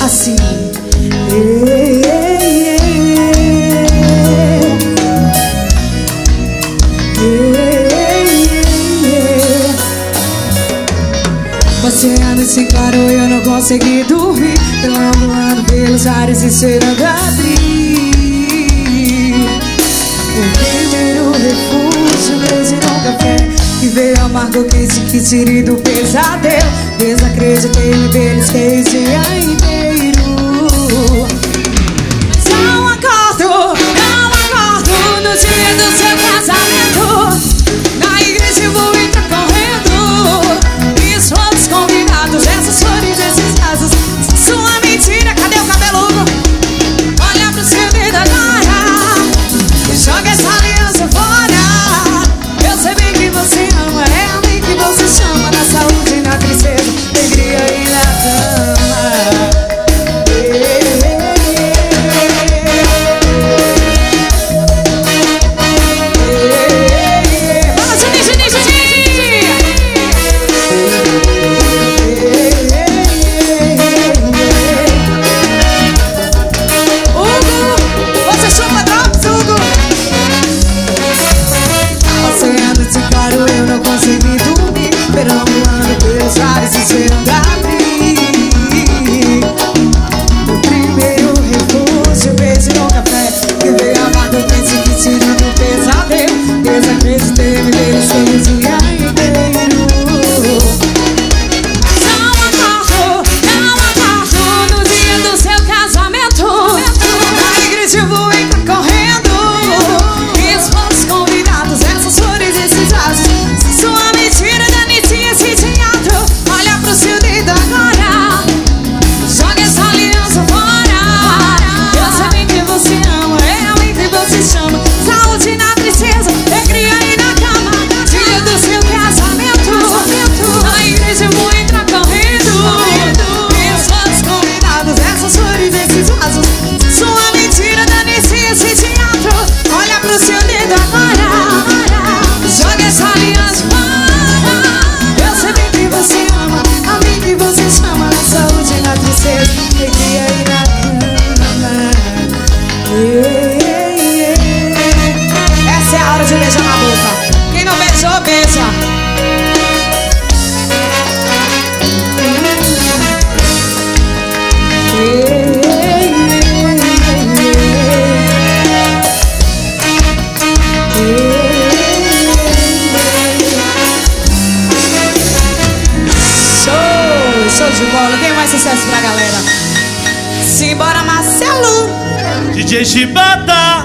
assim. Você anda sem claro e eu não consegui dormir, perambulando pelos ares e cheirando a abril. O primeiro refúgio, beijo no café, que veio amargo, quente, que tirei do pesadelo. Desacreditei, me belisquei o dia inteiro. Não acordo no dia do seu casamento. Na igreja eu vou entrar correndo, e os outros convidados, essas flores, esses casos, sua mentira, cadê o cabeludo? Olha pro seu dedo agora e joga essa aliança fora. Eu sei bem que você ama, é a mim que você chama, na saúde e na tristeza, alegria e na cama. Perambulando pelos ares e cheirando a abril. O primeiro refúgio, beijo no café, que veio amargo, quente, que tirando o pesadelo. Desacreditei, me belisquei o dia inteiro. Não acordo no dia do seu casamento. Na igreja eu vou entrar correndo, e os outros convidados, essas flores, esses vasos, sua mentira, esse teatro. Olha pro seu dedo agora, joga essa aliança fora. Eu sei bem que você ama, é a mim que você chama, saúde na tristeza, alegria e na cama. Dia do seu casamento, na igreja eu vou entrar correndo, e os outros convidados, essas flores, esses vasos, sua mentira, dane-se esse teatro. Olha pro seu dedo agora, joga essa aliança fora. Você ama, a mim que você chama, na saúde e na tristeza, alegria e na cama. Essa é a hora de beijar na boca. Quem não beijou, beija. Show de bola, tem mais sucesso pra galera. Simbora, Marcelo. DJ Chibata.